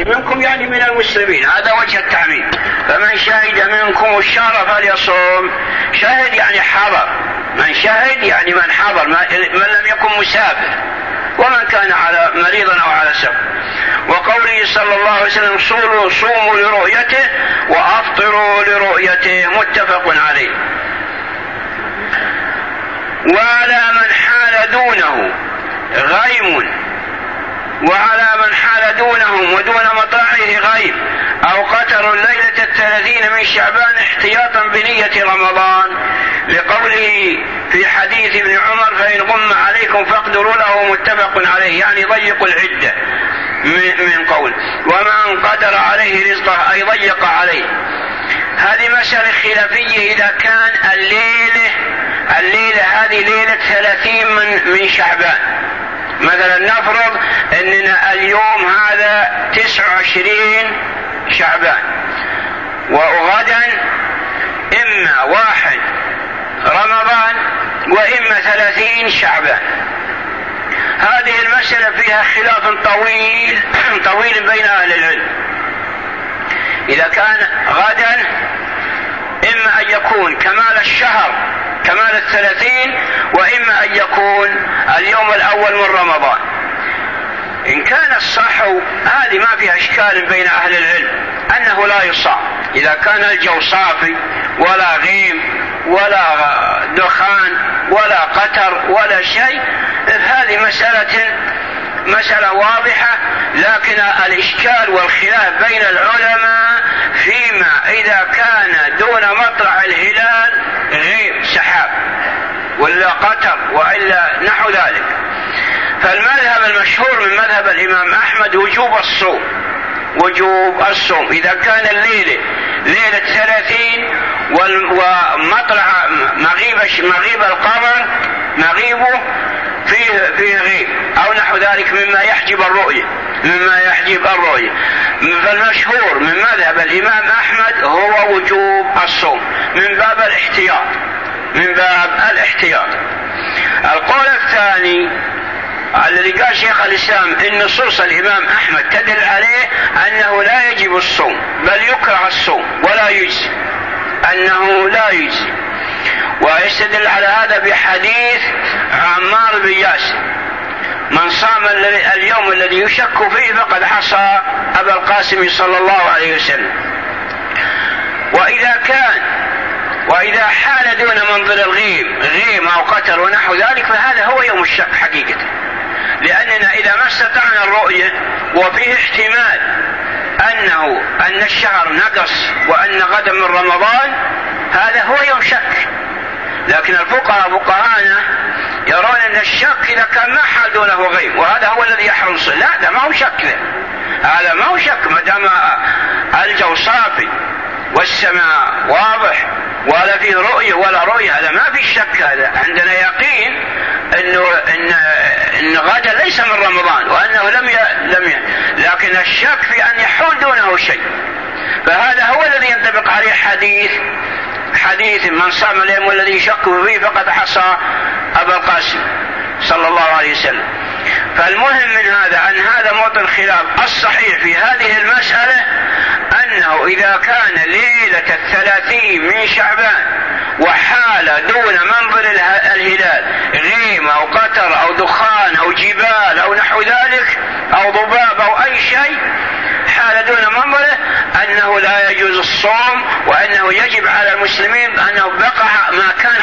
منكم يعني من المسلمين، هذا وجه التعميم. فمن شهد منكم الشهر فليصوم. شهد يعني حضر، من شهد يعني من حضر، من لم يكن مسافر، ومن كان على مريضا أو على سفر. وقوله صلى الله عليه وسلم صوموا لرؤيته وأفطروا لرؤيته، متفق عليه. وعلى من حال دونه غيم، وعلى من حال دونهم ودون مطاعه غيم أو قتر الليلة 30 من شعبان احتياطا بنية رمضان، لقوله في حديث ابن عمر فإن غم عليكم فاقدروا له، متفق عليه، يعني ضيقوا العدة من قول. ومن قدر عليه رزقه أي ضيق عليه. هذه مسألة خلافية إذا كان الليلة هذه ليلة 30 من شعبان. مثلا نفرض أننا اليوم هذا 29 شعبان، وغدا إما 1 رمضان وإما 30 شعبان. هذه المسألة فيها خلاف طويل بين أهل العلم. إذا كان غدا إما أن يكون كمال الشهر كمال 30، وإما أن يكون اليوم الأول من رمضان. إن كان الصح هذه ما فيها إشكال بين أهل العلم أنه لا يصام إذا كان الجو صافي ولا غيم ولا دخان ولا قتر ولا شيء. هذه مسألة واضحة، لكن الإشكال والخلاف بين العلماء فيما إذا كان دون مطلع الهلال غيم سحاب ولا قتر وإلا نحو ذلك. فالمذهب المشهور من مذهب الإمام أحمد وجوب الصوم إذا كان ليلة 30 ومطلع مغيب القمر مغيبه فيه غيب أو نحو ذلك مما يحجب الرؤية. فالمشهور من مذهب الإمام أحمد هو وجوب الصوم من باب الاحتياط. القول الثاني الذي قال شيخ الإسلام إن نصوص الإمام أحمد تدل عليه أنه لا يجب الصوم بل يكره الصوم ولا يجزي، أنه لا يجزي. ويستدل على هذا بحديث عمار بن ياسر من صام اليوم الذي يشك فيه فقد عصى أبا القاسم صلى الله عليه وسلم. وإذا حال دون منظر غيم أو قتر ونحو ذلك فهذا هو يوم الشك حقيقة، لأننا إذا ما استطعنا الرؤية وفيه احتمال أن الشهر نقص وأن غدا من رمضان هذا هو يوم شك. لكن فقهاءنا يرون أن الشك إذا كان ما حال دونه غيم وهذا هو الذي يحرم الصلاة، لا هذا ما هو شك، هذا ما هو شك ما دام الجو صافي والسماء واضح ولا فيه رؤية ولا رؤية، هذا ما في شك، هذا عندنا يقين إن غدا ليس من رمضان وأنه لم لكن الشك في أن يحول دونه شيء. فهذا هو الذي ينطبق عليه حديث من صام اليوم الذي يشك فيه فقد عصى أبا القاسم صلى الله عليه وسلم. فالمهم من هذا أن هذا موطن خلاف. الصحيح في هذه المسألة أنه إذا كان ليلة 30 من شعبان وحال دون منظر الهلال غيم أو قتر أو دخان أو جبال أو نحو ذلك أو ضباب أو أي شيء حال دون منظره أنه لا يجوز الصوم، وأنه يجب على المسلمين أنه بقى ما كان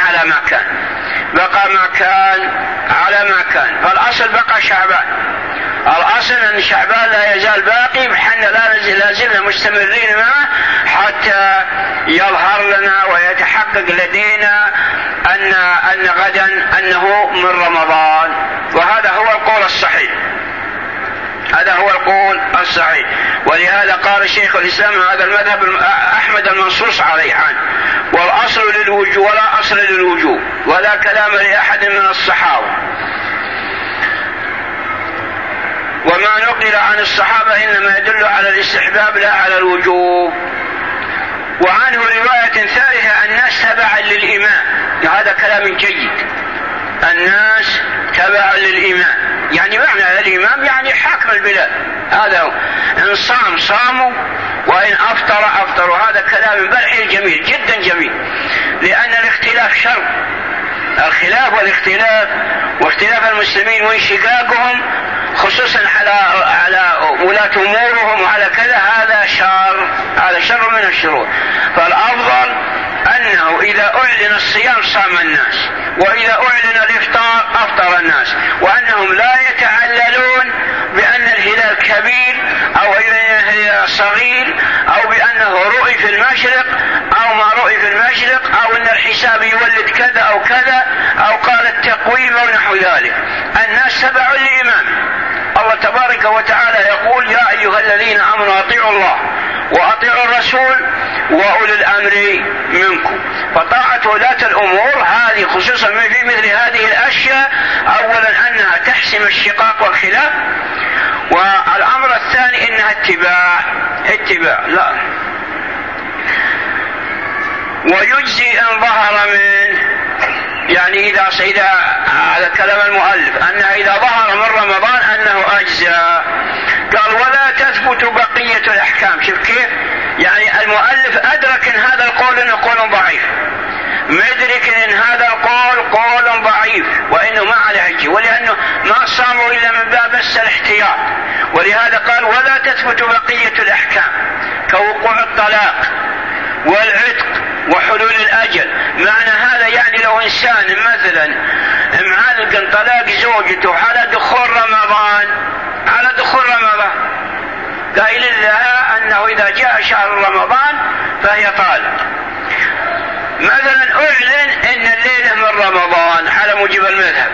على ما كان. فالأصل بقى شعبان، الأصل أن شعبان لا يزال باقي، وحنا لا زلنا مستمرين معه حتى يظهر لنا ويتحقق لدينا أن غدا أنه من رمضان. وهذا هو القول الصحيح، ولهذا قال شيخ الإسلام هذا المذهب أحمد المنصوص عليه عنه، والأصل للوجوب ولا أصل للوجوب ولا كلام لأحد من الصحابة. وما نقل عن الصحابة إنما يدل على الاستحباب لا على الوجوب. وعنه رواية ثالثة الناس تبعا للإمام، هذا كلام جيد، الناس تبعا للإمام يعني معنى الإمام يعني حاكم البلاد، هذا هو. إن صام صاموا وإن أفطر أفطروا. هذا كلام بلحي جميل جدا جميل، لأن الاختلاف شر. الخلاف والاختلاف واختلاف المسلمين وانشقاقهم خصوصا على ولاة أمورهم وعلى كذا، هذا شر من الشرور. فالأفضل أنه إذا أعلن الصيام صام الناس، وإذا أعلن الإفطار أفطر الناس، وأنهم لا يتعللون بأن الهلال كبير أو الهلال صغير أو بأنه رؤي في المشرق أو ما رؤي في المشرق أو أن الحساب يولد كذا أو كذا أو قال التقويم أو نحو ذلك. الناس تبع لإمام. الله تبارك وتعالى يقول: يا أيها الذين آمنوا أطيعوا الله وأطيعوا الرسول وأولي الأمر منكم. فطاعة ولاة الأمور هذه خصوصا في مثل هذه الأشياء، أولا أنها تحسم الشقاق والخلاف، والأمر الثاني أنها اتباع لا. ويجزي إن ظهر منه، يعني إذا على كلام المؤلف أنها إذا ظهر من رمضان أنه أجزاء. قال: ولا تثبت بقية الأحكام. شوف كيف يعني المؤلف أدرك أن هذا القول أنه قول ضعيف، مدرك أن هذا القول قول ضعيف وإنه ما عليه حجة، ولأنه ما صاموا إلا من باب الاحتياط. ولهذا قال: ولا تثبت بقية الأحكام كوقوع الطلاق والعتق وحلول الأجل. معنى هذا يعني لو إنسان مثلا معلق طلاق زوجته على دخول رمضان قائل لها أنه إذا جاء شهر رمضان فهي طالق. مثلا أعلن أن الليلة من رمضان على موجب المذهب،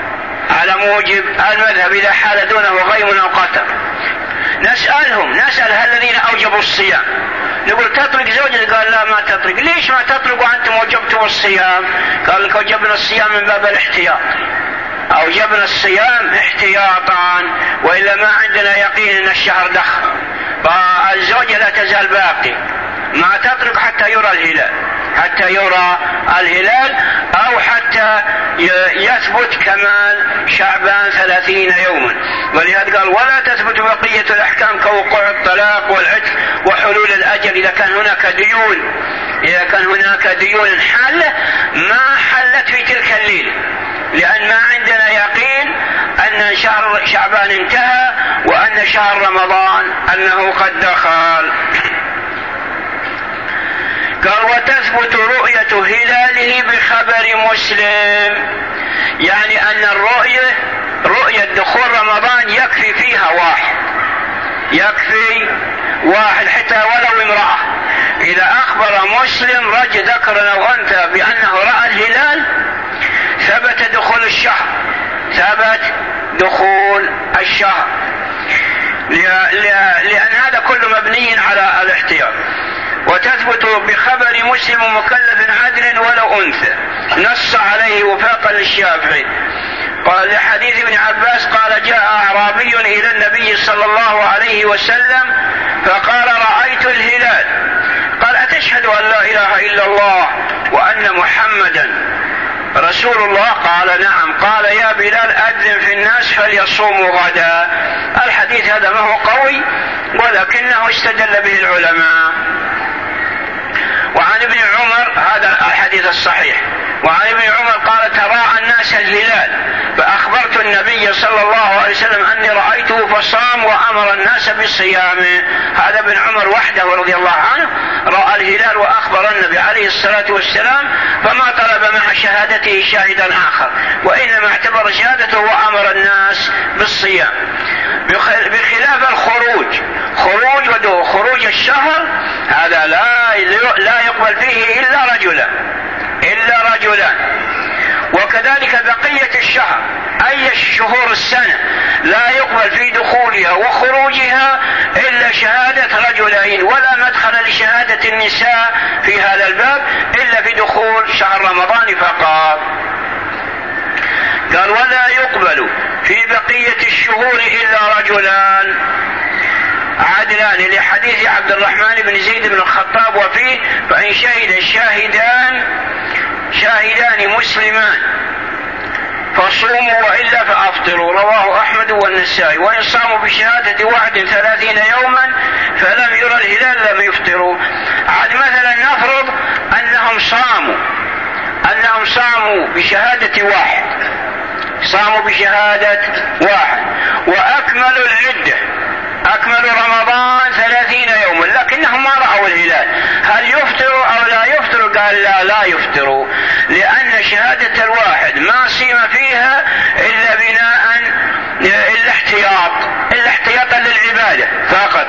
إذا حال دونه غيم أو قتر، نسأل الذين أوجبوا الصيام، نقول: تطلق زوجك؟ قال: لا ما تطلق. ليش ما تطلق وأنتم وجبتم الصيام؟ قال لك: وجبنا الصيام من باب الاحتياط، أوجبنا الصيام احتياطا، وإلا ما عندنا يقين أن الشهر دخل. فالزوجة لا تزال باقي، ما تطلق حتى يرى الهلال أو حتى يثبت كمال شعبان 30 يوما. ولهذا قال: ولا تثبت بقية الأحكام كوقوع الطلاق والعتق وحلول الأجل. إذا كان هناك ديون حالة ما حلت في تلك الليلة، لأن ما عندنا يقين أن شهر شعبان انتهى وأن شهر رمضان أنه قد دخل. قال: وتثبت رؤية هلاله بخبر مسلم. يعني أن رؤية دخول رمضان يكفي فيها واحد حتى ولو امرأة. إذا أخبر مسلم رجل ذكر أو أنثى بأنه رأى الهلال ثبت دخول الشهر، لأن هذا كله مبني على الاحتياط. وتثبت بخبر مسلم مكلف عدل ولو أنثى، نص عليه وفاقا للشافعي. قال لحديث ابن عباس قال: جاء أعرابي إلى النبي صلى الله عليه وسلم فقال: رأيت الهلال. قال: أتشهد أن لا إله إلا الله وأن محمدا رسول الله؟ قال: نعم. قال: يا بلال أذن في الناس فليصوموا غدا. الحديث هذا ما هو قوي ولكنه استدل به العلماء. وعن ابن عمر، هذا الحديث الصحيح، وعن ابن عمر قال: تراءى الناس الهلال فأخبرت النبي صلى الله عليه وسلم أني رأيته فصام وأمر الناس بالصيام. هذا ابن عمر وحده رضي الله عنه رأى الهلال وأخبر النبي عليه الصلاة والسلام، فما طلب مع شهادته شاهدا آخر، وإنما اعتبر شهادته وأمر الناس بالصيام. بخلاف خروج الشهر هذا لا يقبل فيه إلا رجلان. وكذلك بقية الشهر أي شهور السنة لا يقبل في دخولها وخروجها إلا شهادة رجلين، ولا مدخل لشهادة النساء في هذا الباب إلا في دخول شهر رمضان فقط. قال: ولا يقبل في بقية الشهور إلا رجلان عدلان، لحديث عبد الرحمن بن زيد بن الخطاب وفيه: فإن شهد شاهدان مسلمان فصوموا وإلا فأفطروا، رواه أحمد والنسائي. وإن صاموا بشهادة 31 يوما فلم يرى الهلال لم يفطروا. عاد مثلا نفرض أنهم صاموا بشهادة واحد، وأكملوا العدة، أكملوا رمضان 30 يوما، لكنهم ما رأوا الهلال، هل يفطروا أو لا يفطروا؟ قال لا يفطروا، لأن شهادة الواحد ما صيم فيها إلا إلا احتياطا للعبادة فقط.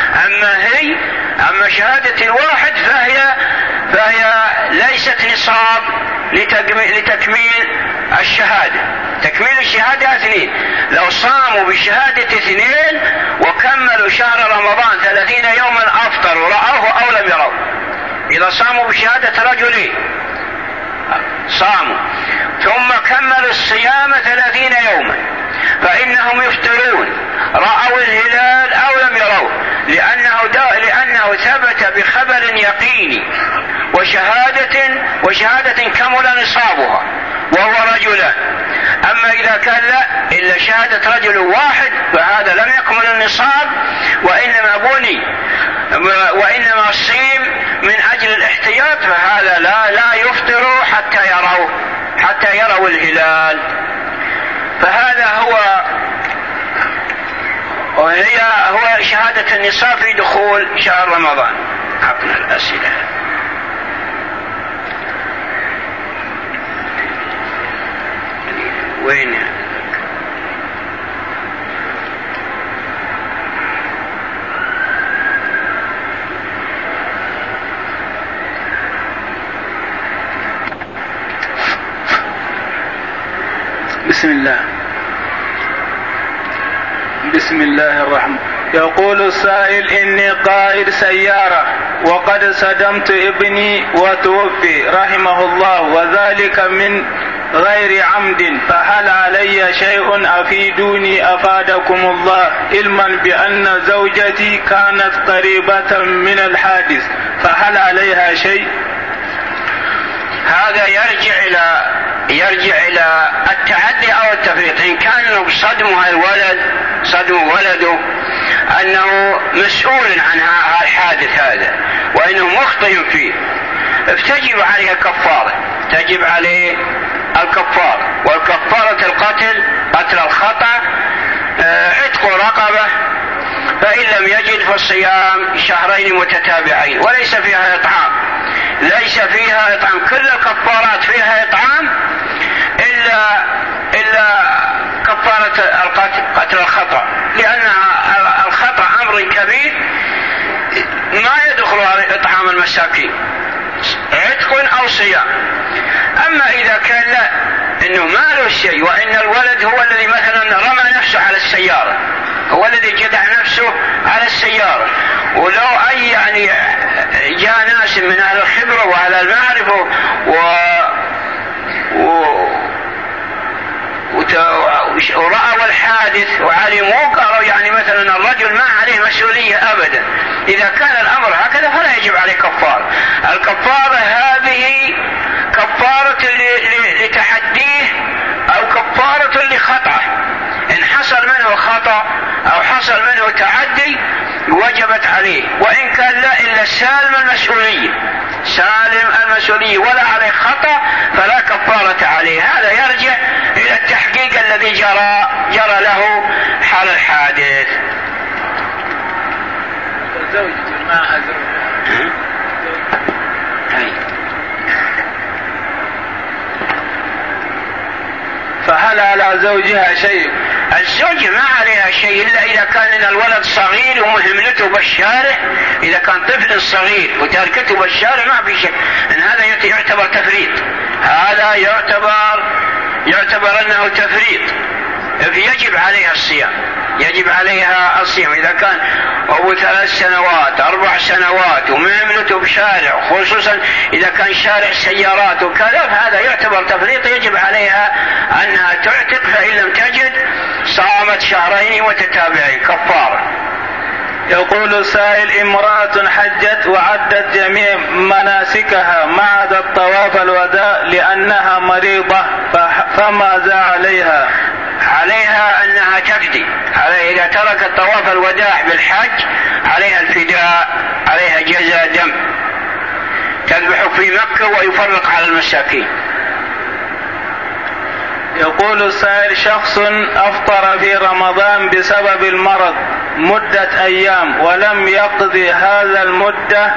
أما شهادة الواحد فهي ليست نصاب لتكميل الشهادة. تكميل الشهادة 2، لو صاموا بشهادة 2 وكملوا شهر رمضان 30 يوما أفطروا، رأوه أو لم يروه. إذا صاموا بشهادة رجلين صاموا ثم كملوا الصيام 30 يوما فإنهم يفطرون، رأوا الهلال أو لم يروه، لأنه ثبت بخبر يقيني وشهادة كمل نصابها وهو رجلان. أما إذا كان لا إلا شهادة رجل واحد فهذا لم يكمل النصاب، وإنما صيم من أجل الاحتياط، فهذا لا يفطر حتى يروا الهلال. فهذا هو شهادة النصاب في دخول شهر رمضان. عقنا الأسئلة. وين؟ بسم الله الرحمن. يقول السائل: إني قائد سيارة وقد صدمت ابني وتوفي رحمه الله، وذلك من غير عمد، فهل علي شيء؟ أفيدوني أفادكم الله، علما بأن زوجتي كانت قريبة من الحادث، فهل عليها شيء؟ هذا يرجع إلى التعدي أو التفريط. إن كان صدم ولده أنه مسؤول عن الحادث هذا وأنه مخطئ فيه، فتجب عليه الكفارة، والكفارة قتل الخطأ، عتق رقبة، فإن لم يجد فالصيام 2 شهرين متتابعين، وليس فيها إطعام، كل الكفارات فيها إطعام إلا كفارة قتل الخطأ، لأن الخطأ أمر كبير ما يدخل إطعام المساكين، عتق أو صيام. أما إذا كان لا، إنه ما له شيء، وإن الولد هو الذي مثلا رمى نفسه على السيارة، هو الذي جدع نفسه على السيارة، ولو أي جاء ناس من أهل الخبرة وأهل المعرفة ورأوا الحادث وعلموا، قالوا مثلا الرجل ما عليه مسؤولية أبدا. إذا كان الأمر هكذا فلا يجب عليه كفارة. الكفارة هذه كفارة لتحديه أو كفارة لخطأه، إن حصل منه خطأ أو حصل منه تعدي وجبت عليه، وإن كان لا إلا سالم المسؤولية ولا عليه خطأ فلا كفارة عليه. هذا يرجع إلى التحقيق الذي جرى له حال الحادث. فهل على زوجها شيء؟ الزوج ما عليها شيء إلا إذا كان الولد صغير ومهملته بالشارع. إذا كان طفل صغير وتركته بالشارع ما في شك أن هذا يعتبر تفريط، هذا يعتبر أنه تفريط، يجب عليها الصيام. إذا كان أو 3 سنوات 4 سنوات ومهملته بشارع، خصوصا إذا كان شارع سيارات وكذا، فهذا يعتبر تفريط، يجب عليها أنها تعتق، فإن لم تجد صامت 2 شهرين متتابعين كفارة. يقول السائل: امرأة حجت وعدت جميع مناسكها ما عدا الطواف الوداع لأنها مريضة، فماذا عليها؟ عليها أنها تفدي، إذا تركت طواف الوداع بالحج عليها الفداء، عليها جزاء دم، تذبح في مكة ويفرق على المساكين. يقول السائل: شخص أفطر في رمضان بسبب المرض مدة أيام ولم يقضي هذا المدة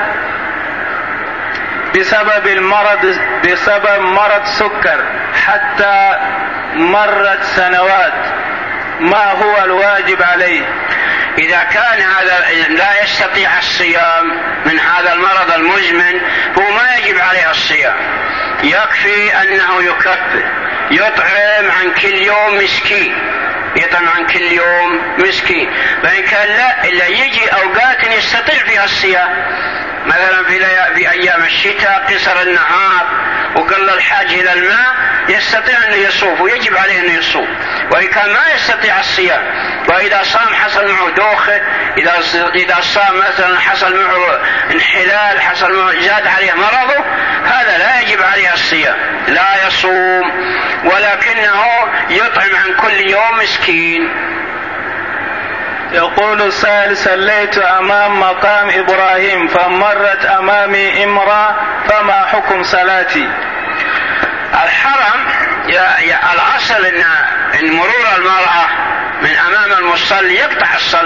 بسبب مرض سكر حتى مرت سنوات، ما هو الواجب عليه؟ إذا كان هذا لا يستطيع الصيام من هذا المرض المزمن هو ما يجب عليه الصيام، يكفي أنه يكفر، يطعم عن كل يوم مسكين، يطعم عن كل يوم مسكين. فإن كان لا إلا يجي أوقات يستطيع فيها الصيام، مثلا في أيام الشتاء قصر النهار وقل الحاجة إلى الماء يستطيع أن يصوم ويجب عليه أن يصوم. وإن كان ما يستطيع الصيام وإذا صام حصل معه دوخة، إذا صام مثلا حصل معه انحلال، حصل معه زاد عليه مرضه، هذا لا يجب عليه الصيام، لا يصوم، ولكنه يطعم عن كل يوم مسكين. يقول السائل: صليت أمام مقام إبراهيم فمرت أمامي امرأة، فما حكم صلاتي؟ الحرم الأصل إن مرور المرأة من أمام المصلي يقطع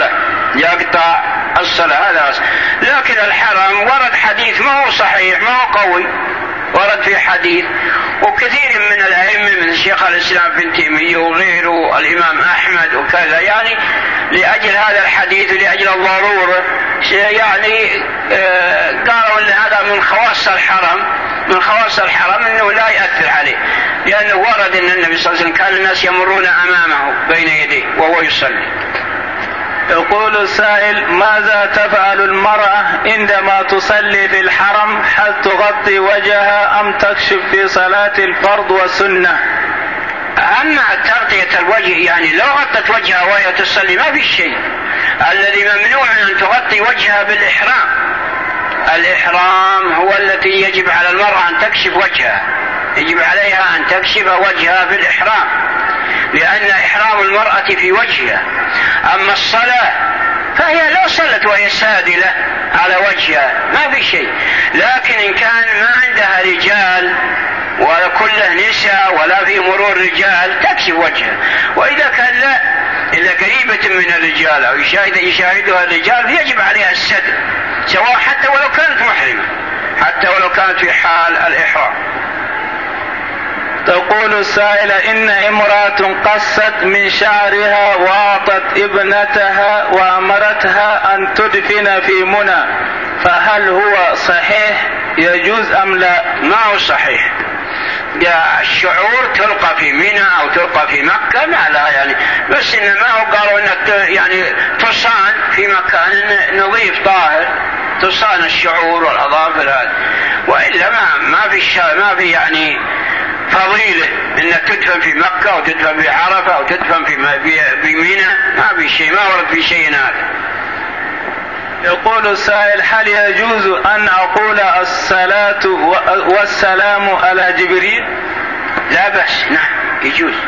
الصلاة، هذا أصل. لكن الحرم ورد حديث ما هو صحيح، ما هو قوي، ورد في حديث، وكثير من الأئمة من الشيخ الإسلام ابن تيمية وغيره الإمام أحمد وكذا، يعني لأجل هذا الحديث ولأجل الضرورة يعني قالوا أن هذا من خواص الحرم أنه لا يأثر عليه، لأنه ورد أن النبي صلى الله عليه وسلم كان الناس يمرون أمامه بين يديه وهو يصلي. يقول السائل: ماذا تفعل المرأة عندما تصلي في الحرم؟ هل تغطي وجهها أم تكشف في صلاة الفرض والسنة؟ أما تغطية الوجه يعني لو غطت وجهها وهي تصلي ما في شيء. الذي ممنوع أن تغطي وجهها بالإحرام، الإحرام هو التي يجب على المرأة أن تكشف وجهها، يجب عليها أن تكشف وجهها بالإحرام، لأن إحرام المرأة في وجهها. أما الصلاة فهي لو صلت وهي سادلة على وجهها ما في شيء، لكن إن كان ما عندها رجال ولا كله نساء ولا في مرور رجال تكشف وجهها، وإذا كان لا إلا قريبة من الرجال أو يشاهدها الرجال فيجب عليها الستر، سواء حتى ولو كانت محرمة، حتى ولو كانت في حال الإحرام. تقول السائلة: إن امرأة قصت من شعرها وأعطت ابنتها وأمرتها أن تدفن في منى، فهل هو صحيح يجوز أم لا؟ ما هو صحيح. الشعور تلقى في منى أو تلقى في مكة ما لا يعني، بس إنما هو قالوا إنك يعني تصان في مكان نظيف طاهر، تصان الشعور والأظافر هذا، وإلا ما في يعني فضيلة إنك تدفن في مكة أو تدفن في عرفة أو تدفن في منى، ما في شيء، ما ورد في شيء هذا. يقول السائل: هل يجوز أن أقول الصلاة والسلام على جبريل؟ لا بأس، نعم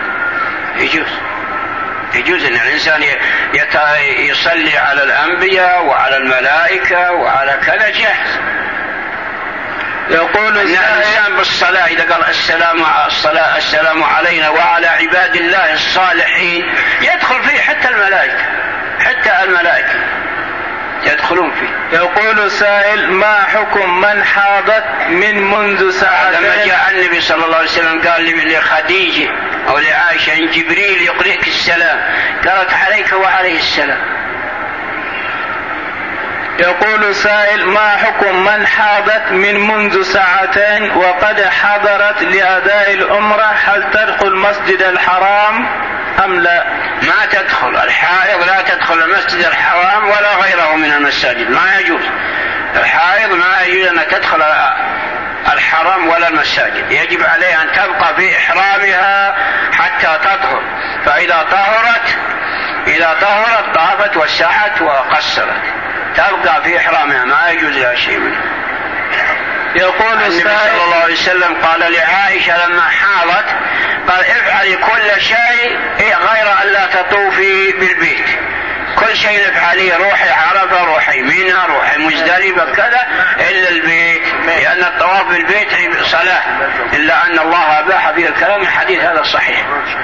يجوز أن الإنسان يصلي على الأنبياء وعلى الملائكة وعلى كذا جاهز. يقول الإنسان بالصلاة إذا قال السلام علينا وعلى عباد الله الصالحين يدخل فيه حتى الملائكة يدخلون فيه. يقول السائل: ما حكم من حاضت من منذ ساعتين؟ لما جاء النبي صلى الله عليه وسلم قال لخديجة أو لعائشة: إن جبريل يقرئك السلام قالت عليك وعليه السلام. يقول السائل: ما حكم من حاضت من منذ ساعتين وقد حضرت لأداء العمرة، هل تدخل مسجد الحرام أم لا؟ ما تدخل، الحائض لا تدخل المسجد الحرام ولا غيره من المساجد، ما يجوز. الحائض ما يجوز أن تدخل الحرام ولا المساجد، يجب عليها أن تبقى في إحرامها حتى تطهر، فإذا طهرت طافت وسعت وقصرت، تبقى في إحرامها، ما يجوز لها شيء منه. يقول النبي صلى الله عليه وسلم قال لعائشة لما حاضت قال افعلي كل شيء غير أن لا تطوفي بالبيت، كل شيء افعليه، روحي عرفة، روحي منى، روحي مزدلفة كذا إلا البيت، لأن الطواف بالبيت صلاة، إلا أن الله أباح فيه الكلام. الحديث هذا صحيح.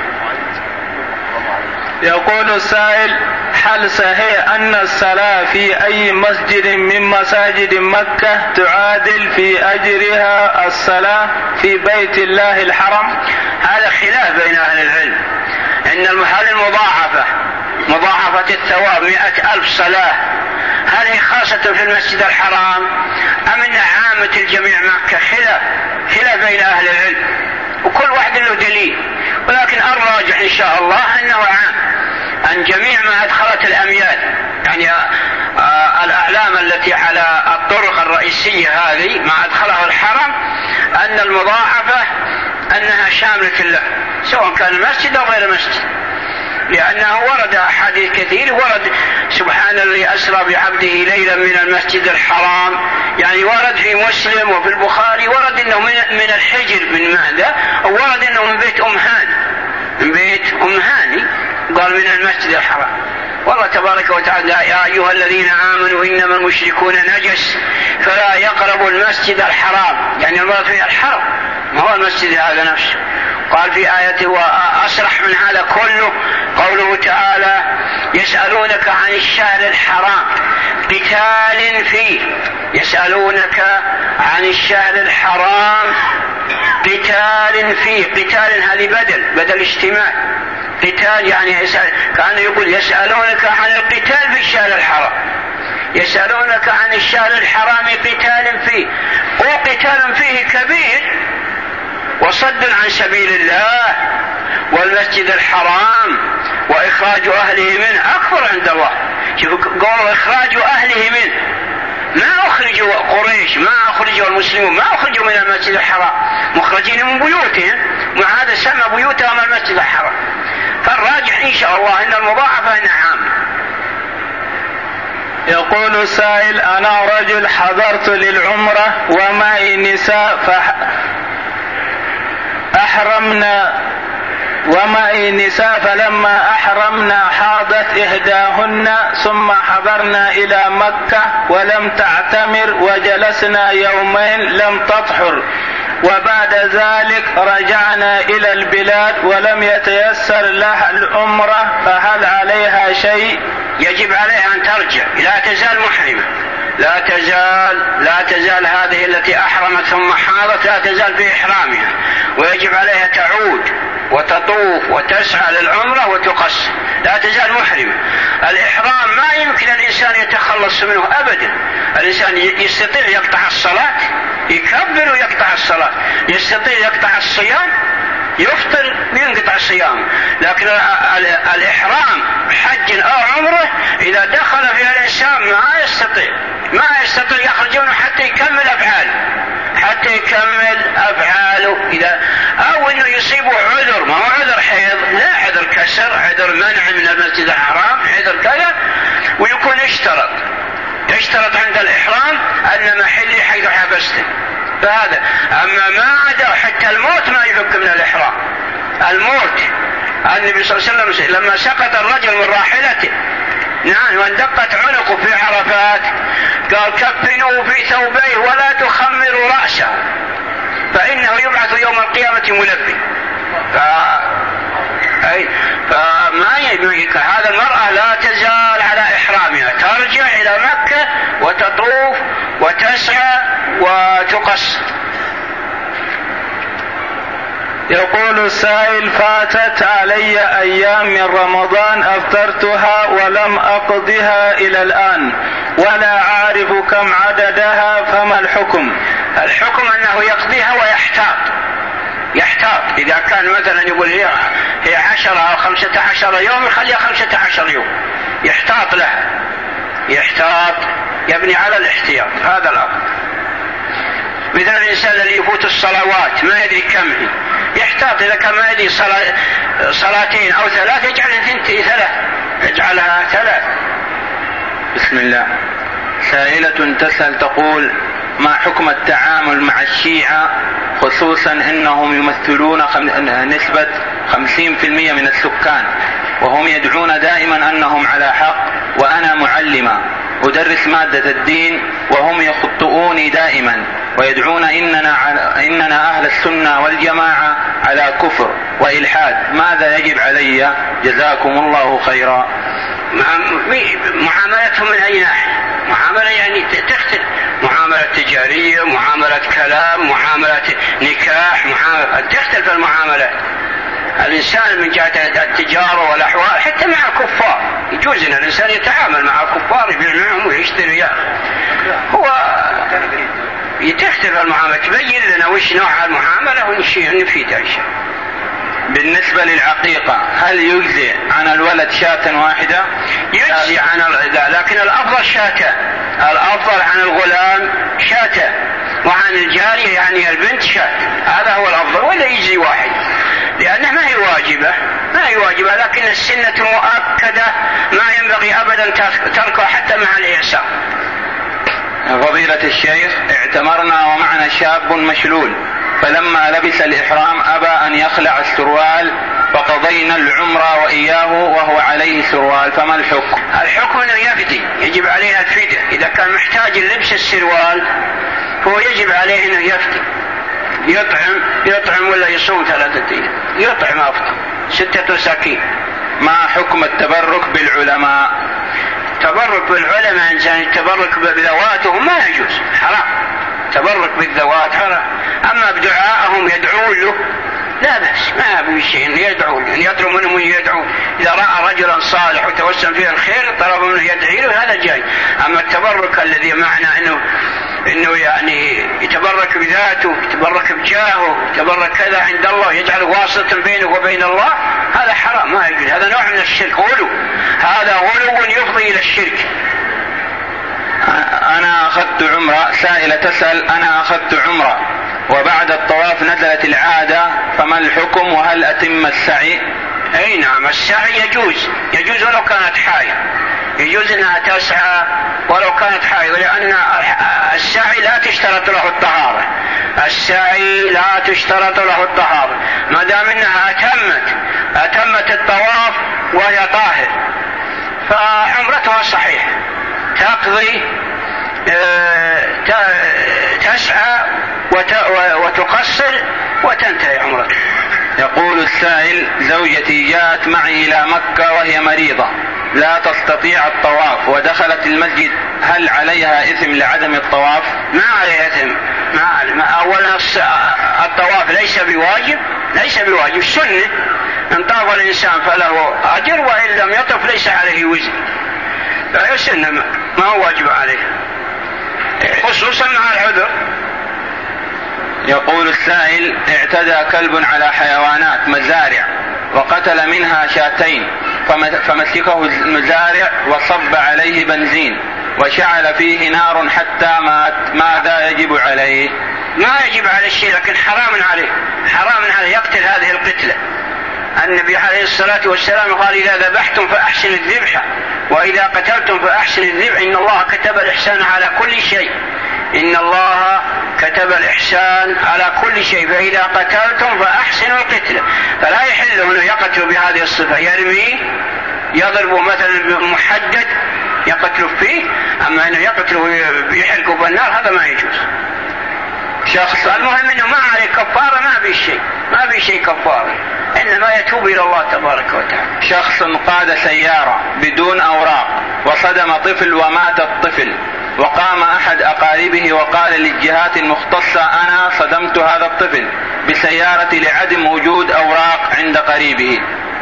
يقول السائل: هل صحيح أن الصلاة في أي مسجد من مساجد مكة تعادل في أجرها الصلاة في بيت الله الحرام؟ هذا خلاف بين أهل العلم، إن المحل مضاعفة الثواب 100,000 صلاة، هل هي خاصة في المسجد الحرام أم إن عامة الجميع مكة؟ خلاف بين أهل العلم، وكل واحد له دليل، ولكن الراجح إن شاء الله أنه عام، أن جميع ما أدخلت الأميال، يعني الأعلام التي على الطرق الرئيسية هذه ما أدخله الحرم، أن المضاعفة أنها شاملة له سواء كان مسجد أو غير مسجد، لأنه ورد أحاديث كثير، ورد سبحان الذي أسرى بعبده ليلا من المسجد الحرام، يعني ورد في مسلم وفي البخاري ورد أنه من الحجر، من ماذا؟ ورد أنه من بيت أم هاني قال من المسجد الحرام. والله تبارك وتعالى: يا أيها الذين آمنوا إنما المشركون نجس فلا يقربوا المسجد الحرام، يعني المراد فيه الحرم ما هو المسجد هذا نفسه. قال في آية وأصرح من هذا كله قوله تعالى: يسألونك عن الشهر الحرام قتال فيه، يسألونك عن الشهر الحرام قتال فيه، قتال هذه بدل اشتمال، قتال يعني كان يقول يسألونك عن القتال في الشهر الحرام، يسألونك عن الشهر الحرام قتال فيه، وقتال فيه كبير وصد عن سبيل الله والمسجد الحرام وإخراج أهله منه أكبر عند الله. شوفوا قولوا إخراج أهله منه، ما أخرجوا قريش، ما أخرجوا المسلمون، ما أخرجوا من المسجد الحرام، مخرجين من بيوتهم، مع هذا سمى بيوتهم المسجد الحرام. فالراجح إن شاء الله أن المضاعفة أنها عامة. يقول السائل: أنا رجل حضرت للعمرة ومعي نساء فلما أحرمنا حاضت إحداهن، ثم حضرنا إلى مكة ولم تعتمر وجلسنا يومين لم تطهر، وبعد ذلك رجعنا إلى البلاد ولم يتيسر لها العمرة، فهل عليها شيء؟ يجب عليها أن ترجع، لا تزال محرمة، لا تزال هذه التي أحرمت ثم حاضت لا تزال في إحرامها، ويجب عليها تعود وتطوف وتسعى للعمرة وتقصر، لا تزال محرمة. الإحرام ما يمكن الإنسان يتخلص منه أبدا، الإنسان يستطيع يقطع الصلاة، يكبر ويقطع الصلاة، يستطيع يقطع الصيام، يفطر وينقطع الصيام، لكن الإحرام حج أو عمره إذا دخل فيها الإنسان ما يستطيع يخرجونه حتى يكمل أفعاله إذا أو إنه يصيبه عذر، ما هو عذر حيض، لا عذر كسر، عذر منع من المسجد الحرام، عذر كذا، ويكون يشترط عند الإحرام أن محلي حيث حبسته، فهذا. أما ما عدا حتى الموت ما يفك من الإحرام، الموت. النبي صلى الله عليه وسلم لما سقط الرجل من راحلته نعم واندقت عنقه في عرفات قال: كفنوه في ثوبيه ولا تخمروا رأسه فإنه يبعث يوم القيامة ملبي. فما يدرك هذا، المرأة لا تزال على إحرامها، ترجع إلى مكة وتطوف وتسعى وتقصر. يقول السائل: فاتت علي أيام من رمضان أفطرتها ولم أقضها إلى الآن ولا أعرف كم عددها، فما الحكم؟ الحكم أنه يقضيها يحتاط إذا كان مثلا يقول هي 10 أو 15 يوم يخليها 15 يوم، يحتاط لها، يبني على الاحتياط، هذا الأمر. مثل الإنسان الذي يفوت الصلوات ما يدري كم هي، يحتاط إذا كان ما يدري صلاتين أو 3 يجعلها 3. بسم الله. سائلة تسأل تقول: ما حكم التعامل مع الشيعة خصوصا أنهم يمثلون نسبة 50% من السكان، وهم يدعون دائما أنهم على حق، وأنا معلمة أدرس مادة الدين وهم يخطئوني دائما ويدعون إننا أهل السنة والجماعة على كفر وإلحاد، ماذا يجب علي؟ جزاكم الله خيرا. معاملتهم من أي ناحية؟ معاملة يعني تختلف، معاملة تجارية، معاملة كلام، معاملة نكاح، تختلف المعاملات. الإنسان من جهة التجارة والأحوال حتى مع الكفار يجوز أن الإنسان يتعامل مع الكفار، يبيع معهم ويشتري، هو يتختلف المعاملة. تبين لنا وش نوع المعاملة ونفيد الشيء. بالنسبة للعقيقة هل يجزي عن الولد شاة واحدة؟ يجزي عن لكن الأفضل شاة، الأفضل عن الغلام شاة، وعن الجارية يعني البنت شاة، هذا هو الأفضل، ولا يجزي واحد لأنها ما هي واجبة، لكن السنة مؤكدة ما ينبغي أبدا تركها حتى مع الإعسار. فضيلة الشيخ، اعتمرنا ومعنا شاب مشلول، فلما لبس الإحرام أبى أن يخلع السروال، فقضينا العمرة وإياه وهو عليه سروال، فما الحكم؟ الحكم أنه يفدي، يجب عليه الفدية. إذا كان محتاج لبس السروال هو يجب عليه أنه يفدي، يطعم ولا يصوم 3 أيام، يطعم أفضل 6 مساكين. ما حكم التبرك بالعلماء؟ تبرك بالعلماء إنسان التبرك بذواتهم ما يجوز، حرام. تبرك بالذوات حرام. أما بدعائهم يدعون له لا بأس، ما في شيء يدعون، يعني يطلب منهم يدعون. إذا رأى رجلا صالح وتوسم فيه الخير طلب منه يدعي له، هذا جاي. أما التبرك الذي معنى إنه يعني يتبرك بذاته، يتبرك بجاهه، يتبرك كذا عند الله، يجعله واسطة بينه وبين الله، هذا حرام ما يجوز، هذا نوع من الشرك، غلو، هذا غلو يفضي إلى الشرك. أنا أخذت عمرة، سائلة تسأل، أنا أخذت عمرة وبعد الطواف نزلت العادة، فما الحكم وهل أتم السعي؟ أي نعم، السعي يجوز ولو كانت حائض، يجوز أنها تسعى ولو كانت حائض، لأن السعي لا تشترط له الطهارة، السعي لا تشترط له الطهارة، ما دام أنها أتمت الطواف وهي طاهر فعمرتها صحيحة، تقضي تسعى وتقصر وتنتهي عمرتها. يقول السائل: زوجتي جاءت معي إلى مكة وهي مريضة لا تستطيع الطواف ودخلت المسجد، هل عليها إثم لعدم الطواف؟ ما عليها إثم، أولا الطواف ليس بواجب، سنة، إن طاف الإنسان فله أجر، وإن لم يطف ليس عليه وزر، فهي سنة ما هو واجب عليه، خصوصا مع العذر. يقول السائل: اعتدى كلب على حيوانات مزارع وقتل منها 2، فمسكه المزارع وصب عليه بنزين وشعل فيه نار حتى مات، ماذا يجب عليه؟ ما يجب على الشيء، لكن حرام عليه يقتل هذه القتلة. النبي عليه الصلاة والسلام قال: إذا ذبحتم فأحسن الذبح، وإذا قتلتم فأحسن الذبح، إن الله كتب الإحسان على كل شيء، إن الله كتب الإحسان على كل شيء، فإذا قتلتم فأحسنوا القتلة. فلا يحل أنه يقتل بهذه الصفة، يرميه يضرب مثلا محدد يقتل فيه، أما أنه يقتل ويحرقه بالنار هذا ما يجوز. شخص المهم أنه ما عليه كفارة، ما في شيء كفارة، إنما يتوب إلى الله تبارك وتعالى. شخص قاد سيارة بدون أوراق وصدم طفل ومات الطفل، وقام أحد أقاربه وقال للجهات المختصة: أنا صدمت هذا الطفل بسيارتي لعدم وجود أوراق عند قريبه.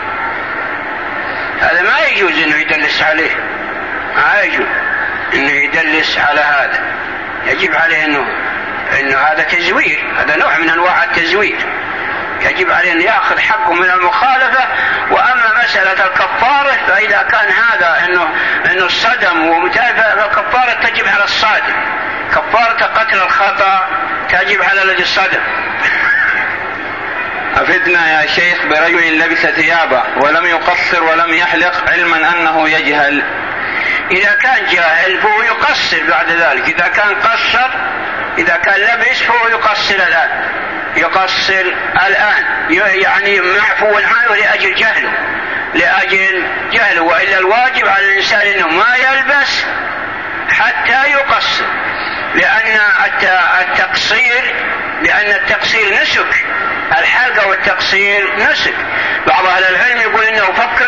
هذا ما يجوز أنه يدلس عليه، ما يجوز أنه يدلس على هذا، يجب عليه أنه هذا تزوير، هذا نوع من أنواع التزوير، يجب عليه أن يأخذ حقه من المخالفة. وأما مسألة الكفارة فإذا كان هذا أنه الصدم ومتابعة، فالكفارة تجب على الصادم، كفارة قتل الخطأ تجب على الذي الصدم. أفدنا يا شيخ برجل لبس ثيابه ولم يقصر ولم يحلق علما أنه يجهل. إذا كان جاهل فهو يقصر بعد ذلك، إذا كان قصر إذا كان لبس فهو يقصر الآن يعني معفو عنه لأجل جهله، وإلا الواجب على الإنسان أنه ما يلبس حتى يقصر، لأن التقصير نسك، الحلقة والتقصير نسك. بعض أهل العلم يقول إنه فك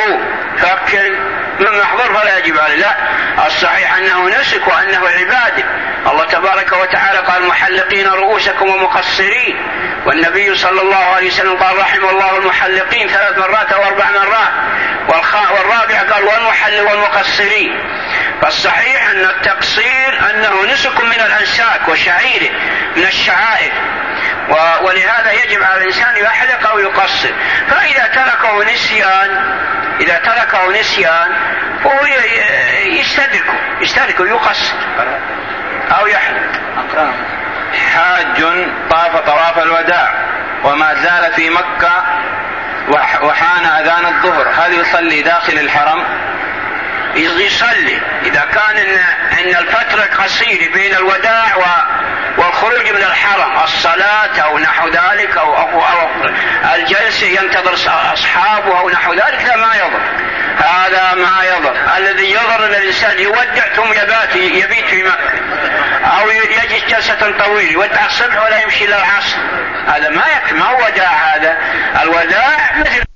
من محظور فلا يجب عليه، لا، الصحيح أنه نسك وأنه عبادة. الله تبارك وتعالى قال محلقين رؤوسكم ومقصرين، والنبي صلى الله عليه وسلم قال رحم الله المحلقين 3 مرات أو 4 مرات، والرابع قال والمقصرين. فالصحيح أن التقصير أنه نسك من الأنساك وشعيره من الشعائر، ولهذا يجب على الإنسان يحلق أو يقصر. فإذا تركه نسيان فهو يستدرك يقصر أو يحلق. حاج طاف طواف الوداع وما زال في مكة وحان أذان الظهر، هل يصلي داخل الحرم؟ يصلي إذا كان إن الفترة قصيرة بين الوداع والخروج من الحرم، الصلاة أو نحو ذلك أو الجلسة ينتظر أصحابه أو نحو ذلك، لا ما يضر، هذا ما يضر. الذي يضر أن الإنسان يودع ثم يبيت في مكة، أو يجلس جلسة طويلة يودع الصبح ولا يمشي إلى العصر، هذا ما يكفي، ما هو وداع. هذا الوداع مثل